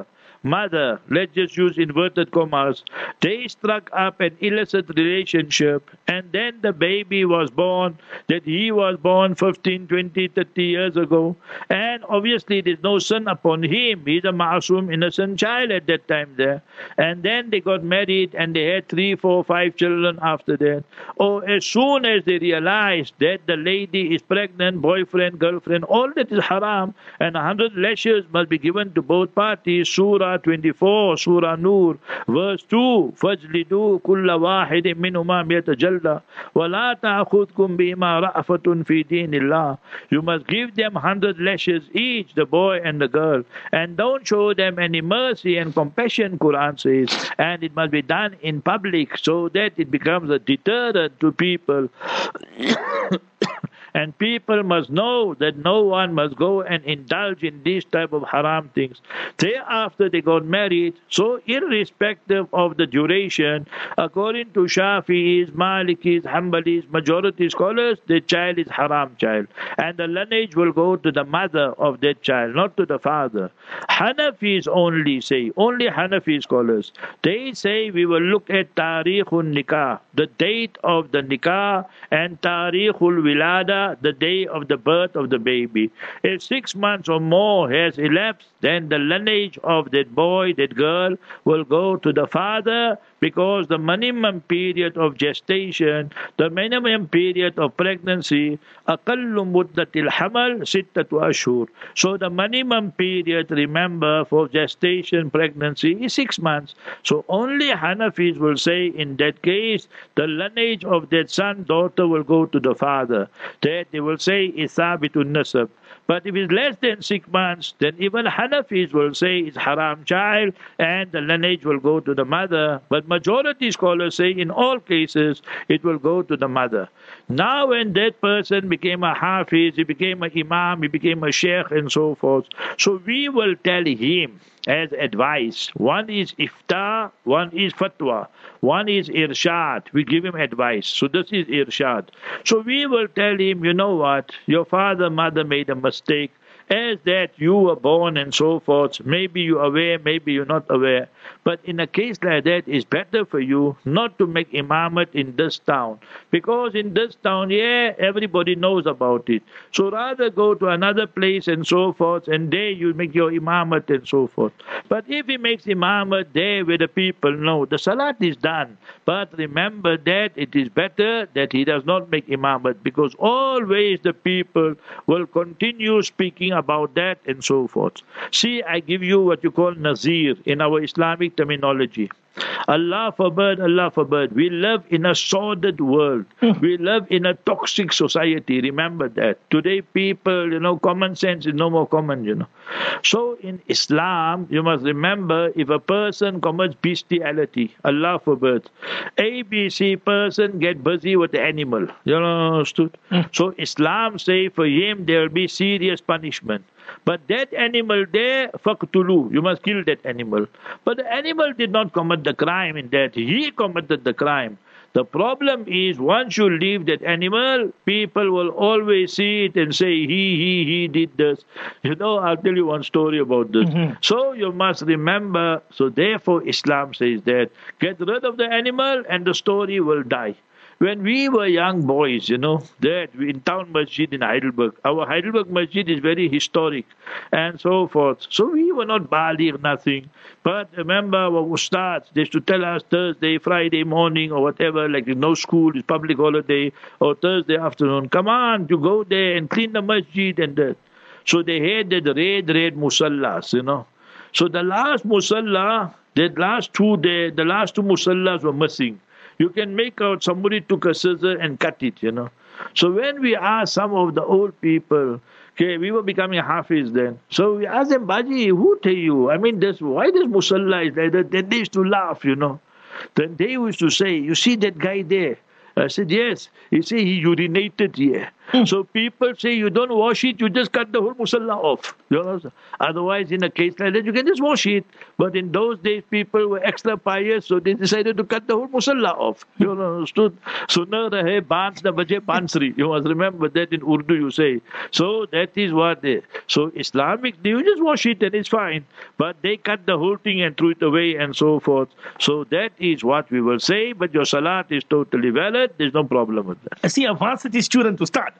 mother, let's just use inverted commas, they struck up an illicit relationship, and then the baby was born, that he was born fifteen, twenty, thirty years ago, and obviously there's no sin upon him. He's a ma'asum, innocent child at that time there. And then they got married, and they had three, four, five children after that. Or as soon as they realized that the lady is pregnant, boyfriend, girlfriend, all that is haram, and a hundred lashes must be given to both parties. Surah twenty-four, Surah Nur, verse two, فَجْلِدُوا كُلَّ وَاحِدٍ مِّنْهُمَا مِئَةَ جَلْدَةٍ وَلَا تَأْخُذْكُمْ بِهِمَا رَأْفَةٌ فِي دِينِ اللَّهِ. You must give them hundred lashes each, the boy and the girl, and don't show them any mercy and compassion, Quran says, and it must be done in public so that it becomes a deterrent to people. And people must know that no one must go and indulge in these type of haram things. Thereafter they got married, so irrespective of the duration, according to Shafi'is, Malikis, Hanbalis, majority scholars, the child is haram child. And the lineage will go to the mother of that child, not to the father. Hanafis only say, only Hanafi scholars, they say we will look at Tarikhul Nikah, the date of the Nikah, and Tarikhul Wilada, the day of the birth of the baby. If six months or more has elapsed, then the lineage of that boy, that girl, will go to the father, because the minimum period of gestation, the minimum period of pregnancy, أقل مدة الحمل ستة أشهر. So the minimum period, remember, for gestation, pregnancy is six months. So only Hanafis will say, in that case, the lineage of that son, daughter will go to the father. That they will say is sabitun nasab. But if it's less than six months, then even Hanafis will say it's haram child, and the lineage will go to the mother. But majority scholars say in all cases it will go to the mother. Now when that person became a hafiz, he became an imam, he became a sheikh and so forth, so we will tell him as advice. One is iftar, one is fatwa, one is irshad. We give him advice. So this is irshad. So we will tell him, you know what, your father, mother made a mistake, as that you were born and so forth. Maybe you're aware, maybe you're not aware. But in a case like that, it's better for you not to make imamat in this town. Because in this town, yeah, everybody knows about it. So rather go to another place and so forth, and there you make your imamat and so forth. But if he makes imamat there where the people know, the salat is done. But remember that it is better that he does not make imamat, because always the people will continue speaking about that and so forth. See, I give you what you call nazir in our Islamic terminology. Allah forbid, Allah forbid. We live in a sordid world. We live in a toxic society. Remember that. Today people, you know, common sense is no more common, you know. So in Islam, you must remember, if a person commits bestiality, Allah forbid, A B C person get busy with the animal. You know, understood? So Islam say for him there will be serious punishment. But that animal there, faqtulu, you must kill that animal. But the animal did not commit the crime in that. He committed the crime. The problem is, once you leave that animal, people will always see it and say, he, he, he did this. You know, I'll tell you one story about this. Mm-hmm. So you must remember, so therefore Islam says that, get rid of the animal and the story will die. When we were young boys, you know, that in town masjid in Heidelberg, our Heidelberg masjid is very historic and so forth. So we were not baligh, nothing. But remember our ustads, they used to tell us Thursday, Friday morning or whatever, like there's no school, it's public holiday, or Thursday afternoon, come on, you go there and clean the masjid and that. So they had that red, red musallas, you know. So the last musalla, the last two there, the last two musallas were missing. You can make out somebody took a scissor and cut it, you know. So when we asked some of the old people, okay, we were becoming hafiz then. So we asked them, Baji, who tell you? I mean, this, why this musalla is like that? Then they used to laugh, you know. Then they used to say, you see that guy there? I said, yes. He said, he urinated here. Mm. So people say you don't wash it, you just cut the whole musalla off. You know? Otherwise, in a case like that, you can just wash it. But in those days, people were extra pious, so they decided to cut the whole musalla off. You understood? Sunnah rahe baans na baje bansri. You must remember that in Urdu you say. So that is what they. So Islamic, you just wash it and it's fine. But they cut the whole thing and threw it away and so forth. So that is what we will say. But your salat is totally valid. There's no problem with that. I see a varsity student to start.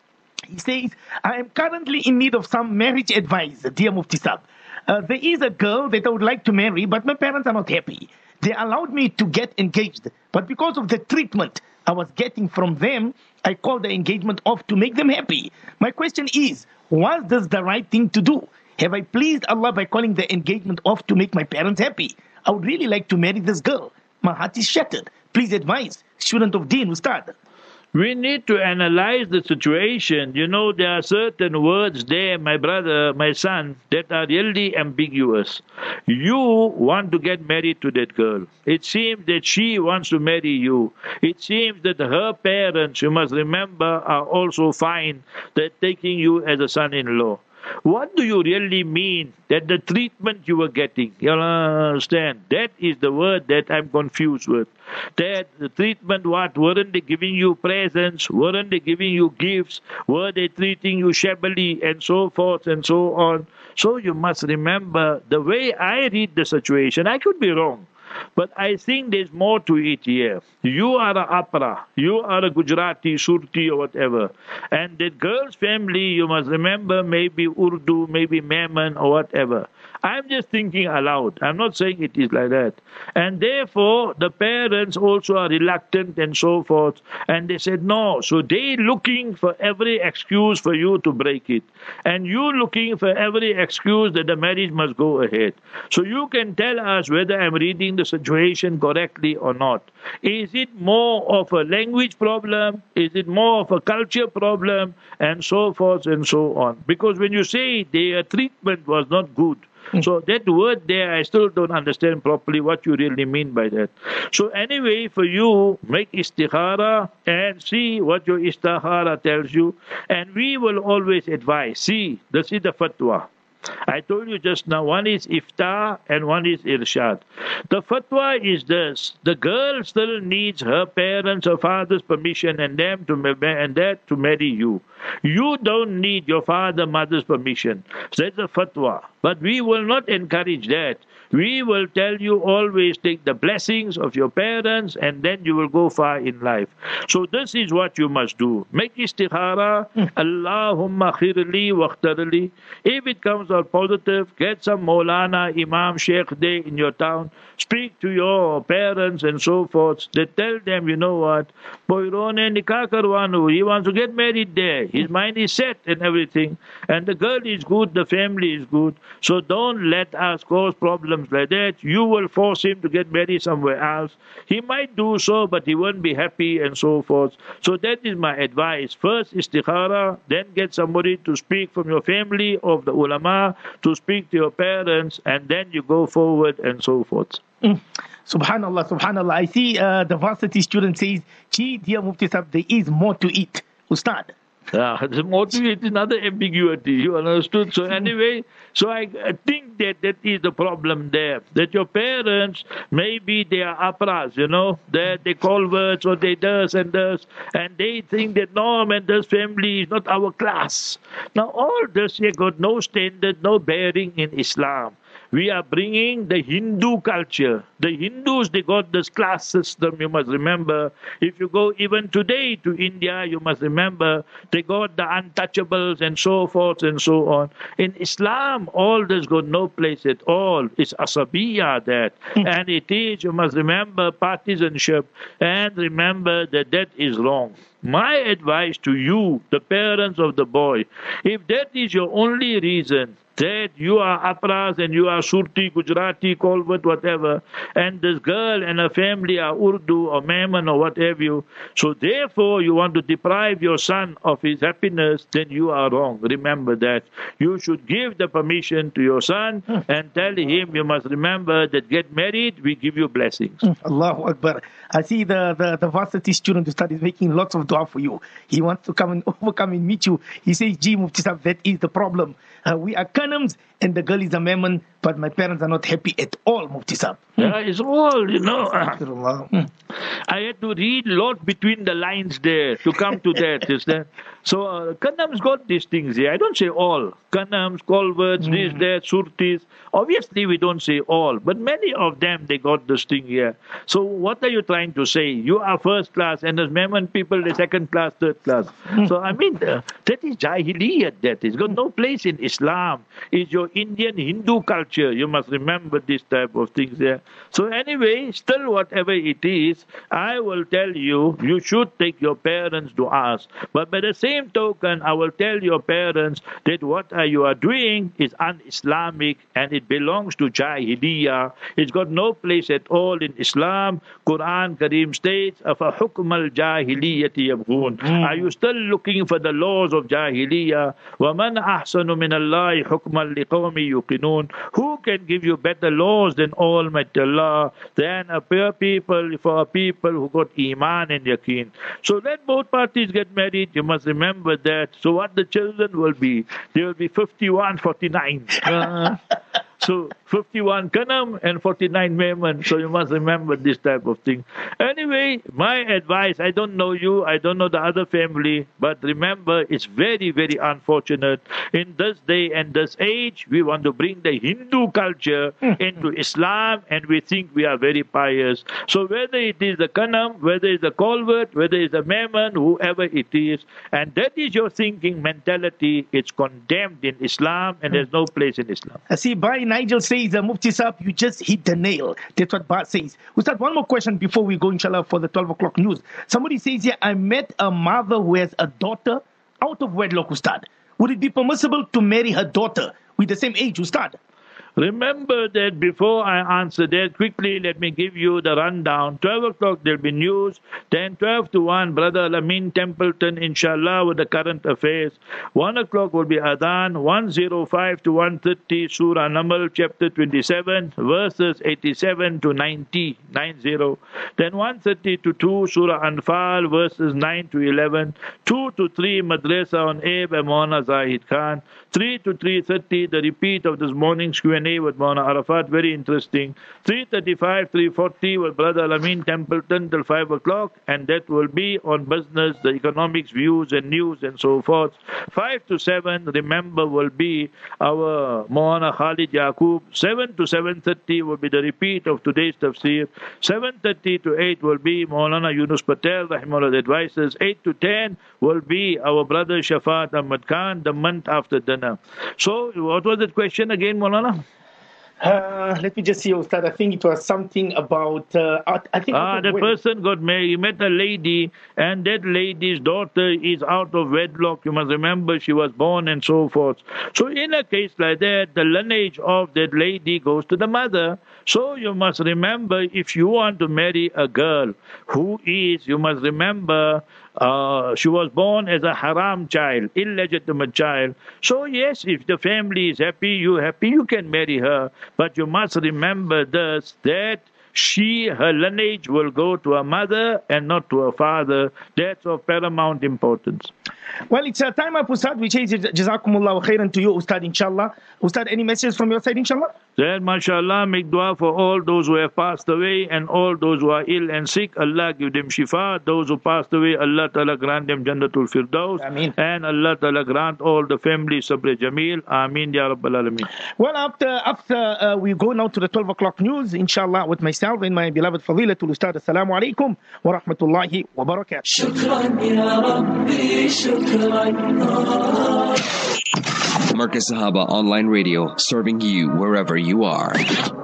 He says, I am currently in need of some marriage advice, dear Mufti Sahib. Uh, there is a girl that I would like to marry, but my parents are not happy. They allowed me to get engaged, but because of the treatment I was getting from them, I called the engagement off to make them happy. My question is, was this the right thing to do? Have I pleased Allah by calling the engagement off to make my parents happy? I would really like to marry this girl. My heart is shattered. Please advise. Student of Deen, Ustad. We need to analyze the situation. You know, there are certain words there, my brother, my son, that are really ambiguous. You want to get married to that girl. It seems that she wants to marry you. It seems that her parents, you must remember, are also fine that taking you as a son-in-law. What do you really mean that the treatment you were getting? You understand? That is the word that I'm confused with. That the treatment, what? Weren't they giving you presents? Weren't they giving you gifts? Were they treating you shabbily and so forth and so on? So you must remember, the way I read the situation, I could be wrong. But I think there's more to it here. You are a Apra, you are a Gujarati, Surti or whatever. And that girl's family, you must remember, maybe Urdu, maybe Memon or whatever. I'm just thinking aloud. I'm not saying it is like that. And therefore, the parents also are reluctant and so forth. And they said no. So they looking for every excuse for you to break it. And you looking for every excuse that the marriage must go ahead. So you can tell us whether I'm reading the situation correctly or not. Is it more of a language problem? Is it more of a culture problem? And so forth and so on. Because when you say their treatment was not good, so that word there, I still don't understand properly what you really mean by that. So anyway, for you, make istikhara and see what your istikhara tells you. And we will always advise. See, this is the fatwa. I told you just now, one is iftar and one is irshad. The fatwa is this: the girl still needs her parents, her father's permission, and them to and that to marry you. You don't need your father, mother's permission. So that's a fatwa. But we will not encourage that. We will tell you always take the blessings of your parents and then you will go far in life. So this is what you must do. Make istikhara. Allahumma khirli waqtarli. If it comes out positive, get some Maulana, Imam, Sheikh there in your town. Speak to your parents and so forth. They tell them, you know what, Poirone nikah karwanu. He wants to get married there. His mind is set and everything. And the girl is good, the family is good. So don't let us cause problems like that. You will force him to get married somewhere else. He might do so, but he won't be happy and so forth. So that is my advice. First istikhara, then get somebody to speak from your family of the ulama, to speak to your parents, and then you go forward and so forth. Mm. Subhanallah, subhanallah. I see uh, the varsity student says, gee, dear Mufti Sahib, there is more to it. Ustad. Yeah, the motive is another ambiguity, you understood? So anyway, so I, I think that that is the problem there, that your parents, maybe they are apras, you know, that they call words or they does and does, and they think that no, man, this family is not our class. Now all this here got no standard, no bearing in Islam. We are bringing the Hindu culture. The Hindus, they got this class system, you must remember. If you go even today to India, you must remember, they got the untouchables and so forth and so on. In Islam, all this got no place at all. It's asabiya that. And it is, you must remember, partisanship. And remember that that is wrong. My advice to you, the parents of the boy, if that is your only reason, that you are apras and you are Surti, Gujarati, Kolvat, whatever, and this girl and her family are Urdu or Memon or whatever you, so therefore you want to deprive your son of his happiness, then you are wrong. Remember that. You should give the permission to your son and tell him, you must remember that get married, we give you blessings. Allahu Akbar. I see the, the, the varsity student who started making lots of dua for you. He wants to come and overcome and meet you. He says, gee, Mufti Sahib, that is the problem. Uh, we are Kanams and the girl is a Memon, but my parents are not happy at all, Mufti Sahib. Yeah, it's all, you know. Hmm. I had to read a lot between the lines there to come to that. Is that? So, uh, Kanam's got these things here. I don't say all. Kanams, Colverts, mm. this, that, Surtis. Obviously, we don't say all, but many of them, they got this thing here. So, what are you trying to say? You are first class, and as Memon people, the second class, third class. Mm. So, I mean, uh, that is Jahiliyyat, that is. Got no place in Islam. It's your Indian Hindu culture. You must remember this type of things there. So, anyway, still whatever it is, I will tell you, you should take your parents to ask. But by the same token, I will tell your parents that what you are doing is un-Islamic and it belongs to Jahiliyyah. It's got no place at all in Islam. Quran Kareem states, أَفَحُكْمَ الْجَاهِلِيَّةِ يَبْغُونَ. Are you still looking for the laws of Jahiliyyah? وَمَنْ أَحْسَنُ مِنَ اللَّهِ حُكْمًا لِقَوْمِ يُقِنُونَ. Who can give you better laws than Almighty Allah, than a pure people for a people who got Iman and Yaqeen? So let both parties get married. You must remember that. So what the children will be? They will be fifty-one, forty-nine. Uh, so fifty-one Kanam and forty-nine Memon. So you must remember this type of thing. Anyway, my advice, I don't know you, I don't know the other family, but remember, it's very, very unfortunate. In this day and this age, we want to bring the Hindu culture into Islam, and we think we are very pious. So whether it is the Kanam, whether it's the Colvert, whether it's the Memon, whoever it is, and that is your thinking mentality, it's condemned in Islam, and there's no place in Islam. I see, Bhai Nigel says, uh, Mufti Sahib, you just hit the nail. That's what Bart says. We start one more question before we go, inshallah, for the twelve o'clock news. Somebody says here, I met a mother who has a daughter out of wedlock, Ustad. Would it be permissible to marry her daughter with the same age, Ustad? Remember that before I answer that, quickly let me give you the rundown. twelve o'clock there'll be news. Then twelve to one, Brother Amin Templeton, inshallah, with the current affairs. one o'clock will be Adhan. one oh five to one thirty, Surah Namal, chapter twenty-seven, verses eighty-seven to ninety, ninety. Then one thirty to two, Surah Anfal, verses nine to eleven. two to three, Madrasa on Air by Maulana Zahid Khan. three to three thirty, the repeat of this morning's Q and A with Maulana Arafat, very interesting. three thirty-five, three forty with Brother Amin Templeton till five o'clock, and that will be on business, the economics, views and news and so forth. five to seven, remember, will be our Maulana Khalid Yaqub. seven to seven thirty will be the repeat of today's tafsir. seven thirty to eight will be Maulana Yunus Patel, Rahimahullah advisors. eight to ten will be our brother Shafat Ahmad Khan, the month after dinner. So, what was that question again, Maulana? Uh, let me just see, Ustad. I think it was something about. Uh, I think. Ah, the person got married. He met a lady, and that lady's daughter is out of wedlock. You must remember she was born and so forth. So, in a case like that, the lineage of that lady goes to the mother. So, you must remember, if you want to marry a girl who is, you must remember, Uh, she was born as a haram child, illegitimate child. So yes, if the family is happy, you happy, you can marry her. But you must remember this, that she, her lineage will go to her mother and not to her father. That's of paramount importance. Well, it's a time up, Ustad, which is Jazakumullah khairan to you, Ustad, inshallah. Ustad, any messages from your side, inshallah? Then, mashallah, make dua for all those who have passed away and all those who are ill and sick. Allah give them shifa. Those who passed away, Allah Ta'ala grant them Jannatul Firdaus. Ameen. And Allah Ta'ala grant all the family Sabr Jameel. Ameen, Ya Rabbal Alameen. Well, after after uh, we go now to the twelve o'clock news, inshallah, with myself and my beloved Fadilatul Ustad. Assalamu alaikum wa rahmatullahi wa barakatuh. Shukran, Ya Rabbi, shukran. Marcus Sahaba Online Radio, serving you wherever you are.